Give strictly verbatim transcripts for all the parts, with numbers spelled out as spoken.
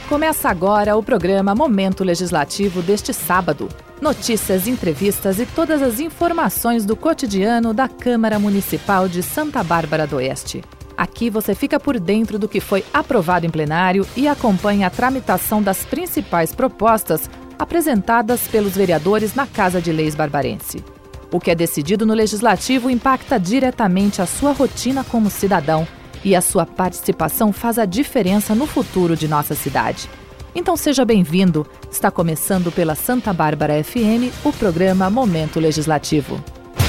Começa agora o programa Momento Legislativo deste sábado. Notícias, entrevistas e todas as informações do cotidiano da Câmara Municipal de Santa Bárbara do Oeste. Aqui você fica por dentro do que foi aprovado em plenário e acompanha a tramitação das principais propostas apresentadas pelos vereadores na Casa de Leis barbarense. O que é decidido no Legislativo impacta diretamente a sua rotina como cidadão e a sua participação faz a diferença no futuro de nossa cidade. Então seja bem-vindo. Está começando pela Santa Bárbara F M o programa Momento Legislativo.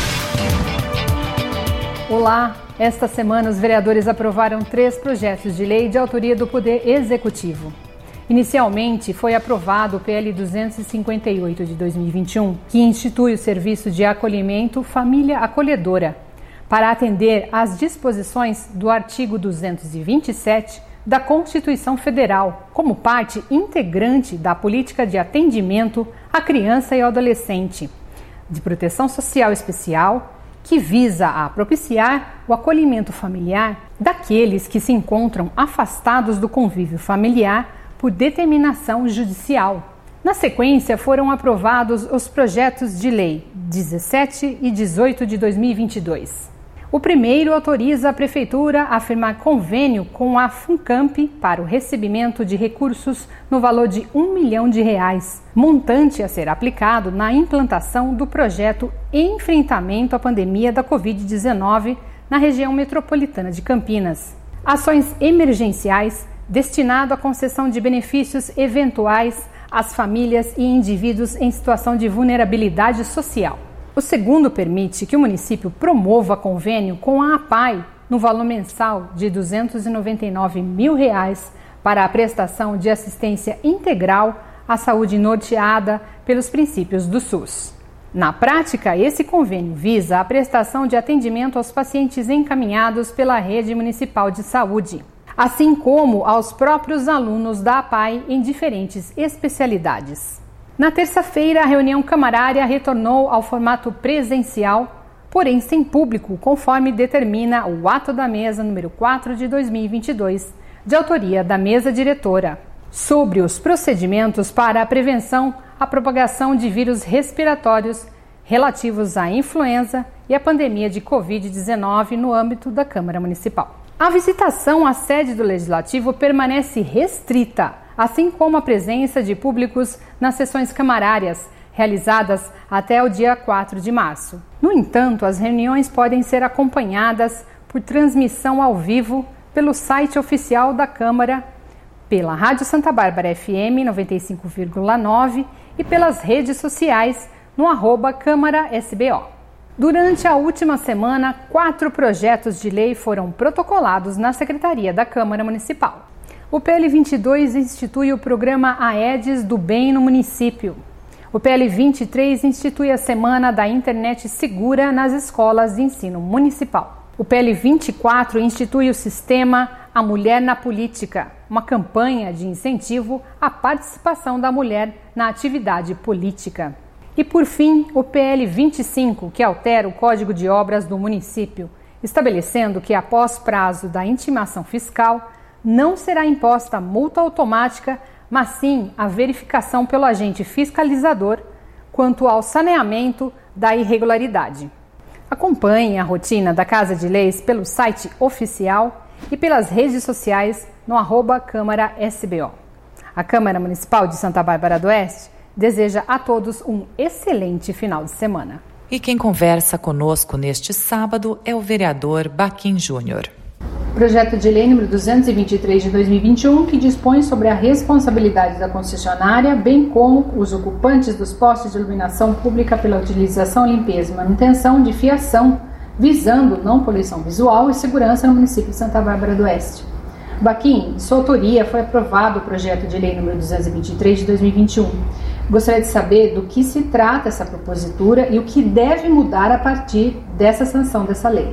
Olá! Esta semana os vereadores aprovaram três projetos de lei de autoria do Poder Executivo. Inicialmente foi aprovado o P L duzentos e cinquenta e oito de dois mil e vinte e um, que institui o serviço de acolhimento Família Acolhedora, para atender às disposições do artigo duzentos e vinte e sete da Constituição Federal, como parte integrante da política de atendimento à criança e ao adolescente, de proteção social especial, que visa a propiciar o acolhimento familiar daqueles que se encontram afastados do convívio familiar por determinação judicial. Na sequência, foram aprovados os projetos de lei dezessete e dezoito de dois mil e vinte e dois. O primeiro autoriza a Prefeitura a firmar convênio com a FUNCAMP para o recebimento de recursos no valor de um milhão de reais, montante a ser aplicado na implantação do projeto Enfrentamento à Pandemia da covid dezenove na região metropolitana de Campinas. Ações emergenciais destinado à concessão de benefícios eventuais às famílias e indivíduos em situação de vulnerabilidade social. O segundo permite que o município promova convênio com a APAE no valor mensal de duzentos e noventa e nove mil reais para a prestação de assistência integral à saúde norteada pelos princípios do SUS. Na prática, esse convênio visa a prestação de atendimento aos pacientes encaminhados pela rede municipal de saúde, assim como aos próprios alunos da APAE em diferentes especialidades. Na terça-feira, a reunião camarária retornou ao formato presencial, porém sem público, conforme determina o ato da mesa número quatro de dois mil e vinte e dois, de autoria da mesa diretora, sobre os procedimentos para a prevenção à propagação de vírus respiratórios relativos à influenza e à pandemia de covid dezenove no âmbito da Câmara Municipal. A visitação à sede do Legislativo permanece restrita, assim como a presença de públicos nas sessões camarárias, realizadas até o dia quatro de março. No entanto, as reuniões podem ser acompanhadas por transmissão ao vivo pelo site oficial da Câmara, pela Rádio Santa Bárbara F M noventa e cinco vírgula nove e pelas redes sociais no arroba Câmara S B O. Durante a última semana, quatro projetos de lei foram protocolados na Secretaria da Câmara Municipal. O P L vinte e dois institui o programa Aedes do Bem no município. O P L vinte e três institui a Semana da Internet Segura nas escolas de ensino municipal. O P L vinte e quatro institui o sistema A Mulher na Política, uma campanha de incentivo à participação da mulher na atividade política. E, por fim, o P L vinte e cinco, que altera o Código de Obras do município, estabelecendo que, após prazo da intimação fiscal, não será imposta multa automática, mas sim a verificação pelo agente fiscalizador quanto ao saneamento da irregularidade. Acompanhe a rotina da Casa de Leis pelo site oficial e pelas redes sociais no arroba Câmara S B O. A Câmara Municipal de Santa Bárbara do Oeste deseja a todos um excelente final de semana. E quem conversa conosco neste sábado é o vereador Baquim Júnior. Projeto de lei número duzentos e vinte e três de dois mil e vinte e um, que dispõe sobre a responsabilidade da concessionária, bem como os ocupantes dos postos de iluminação pública pela utilização, limpeza e manutenção de fiação, visando não poluição visual e segurança no município de Santa Bárbara do Oeste. Baquim, de sua autoria, foi aprovado o projeto de lei número duzentos e vinte e três de dois mil e vinte e um. Gostaria de saber do que se trata essa propositura e o que deve mudar a partir dessa sanção dessa lei.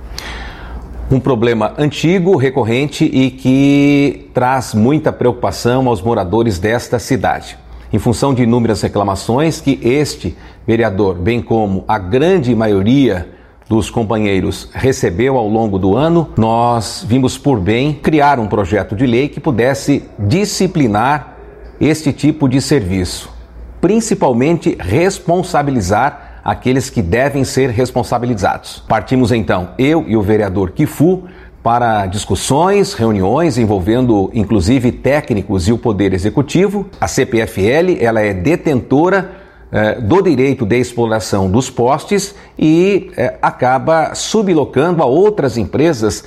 Um problema antigo, recorrente e que traz muita preocupação aos moradores desta cidade. Em função de inúmeras reclamações que este vereador, bem como a grande maioria dos companheiros recebeu ao longo do ano, nós vimos por bem criar um projeto de lei que pudesse disciplinar este tipo de serviço, principalmente responsabilizar aqueles que devem ser responsabilizados. Partimos então, eu e o vereador Kifu, para discussões, reuniões envolvendo inclusive técnicos e o Poder Executivo. A C P F L ela é detentora eh, do direito de exploração dos postes e eh, acaba sublocando a outras empresas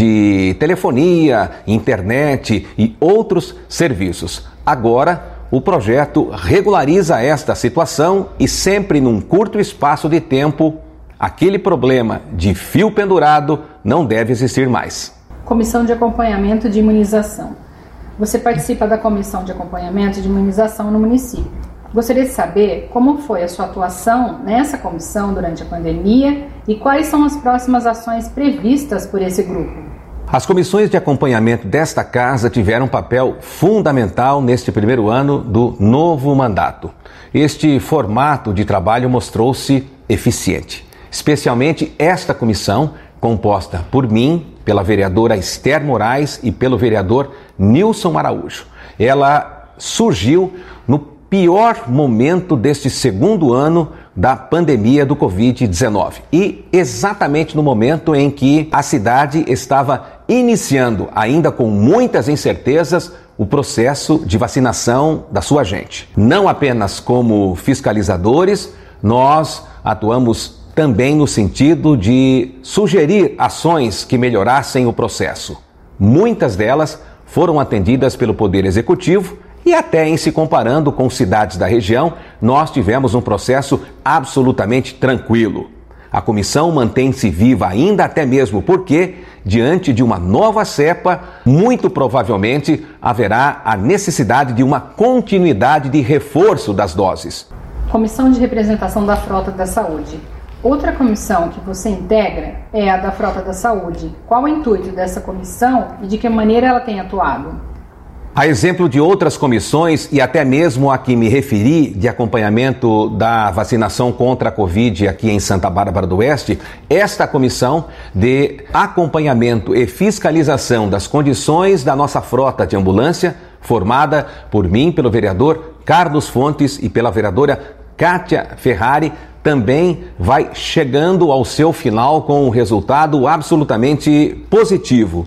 de telefonia, internet e outros serviços. Agora, o projeto regulariza esta situação e sempre num curto espaço de tempo, aquele problema de fio pendurado não deve existir mais. Comissão de Acompanhamento de Imunização. Você participa da Comissão de Acompanhamento de Imunização no município. Gostaria de saber como foi a sua atuação nessa comissão durante a pandemia e quais são as próximas ações previstas por esse grupo. As comissões de acompanhamento desta casa tiveram um papel fundamental neste primeiro ano do novo mandato. Este formato de trabalho mostrou-se eficiente, especialmente esta comissão, composta por mim, pela vereadora Esther Moraes e pelo vereador Nilson Araújo. Ela surgiu no pior momento deste segundo ano da pandemia do covid dezenove e exatamente no momento em que a cidade estava iniciando, ainda com muitas incertezas, o processo de vacinação da sua gente. Não apenas como fiscalizadores, nós atuamos também no sentido de sugerir ações que melhorassem o processo. Muitas delas foram atendidas pelo Poder Executivo e até em se comparando com cidades da região, nós tivemos um processo absolutamente tranquilo. A comissão mantém-se viva ainda até mesmo porque, diante de uma nova cepa, muito provavelmente haverá a necessidade de uma continuidade de reforço das doses. Comissão de Representação da Frota da Saúde. Outra comissão que você integra é a da Frota da Saúde. Qual o intuito dessa comissão e de que maneira ela tem atuado? A exemplo de outras comissões e até mesmo a que me referi de acompanhamento da vacinação contra a Covid aqui em Santa Bárbara do Oeste, esta comissão de acompanhamento e fiscalização das condições da nossa frota de ambulância, formada por mim, pelo vereador Carlos Fontes e pela vereadora Kátia Ferrari, também vai chegando ao seu final com um resultado absolutamente positivo.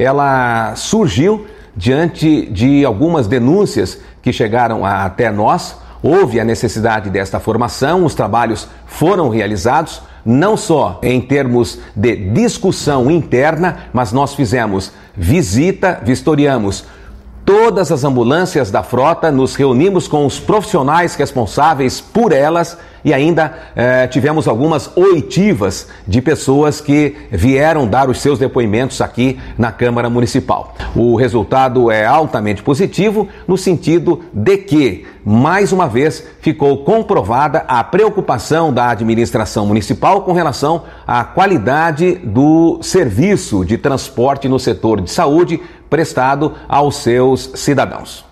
Ela surgiu diante de algumas denúncias que chegaram até nós. Houve a necessidade desta formação, os trabalhos foram realizados, não só em termos de discussão interna, mas nós fizemos visita, vistoriamos todas as ambulâncias da frota, nos reunimos com os profissionais responsáveis por elas e ainda eh, tivemos algumas oitivas de pessoas que vieram dar os seus depoimentos aqui na Câmara Municipal. O resultado é altamente positivo no sentido de que, mais uma vez, ficou comprovada a preocupação da administração municipal com relação à qualidade do serviço de transporte no setor de saúde prestado aos seus cidadãos.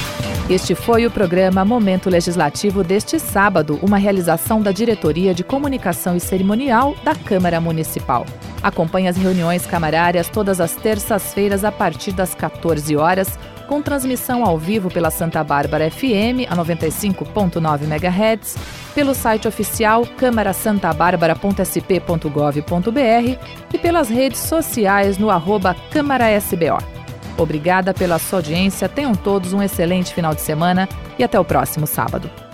Este foi o programa Momento Legislativo deste sábado, uma realização da Diretoria de Comunicação e Cerimonial da Câmara Municipal. Acompanhe as reuniões camarárias todas as terças-feiras a partir das quatorze horas, com transmissão ao vivo pela Santa Bárbara F M, a noventa e cinco ponto nove megahertz, pelo site oficial câmara santa bárbara ponto s p ponto gov ponto b r e pelas redes sociais no arroba Câmara S B O. Obrigada pela sua audiência, tenham todos um excelente final de semana e até o próximo sábado.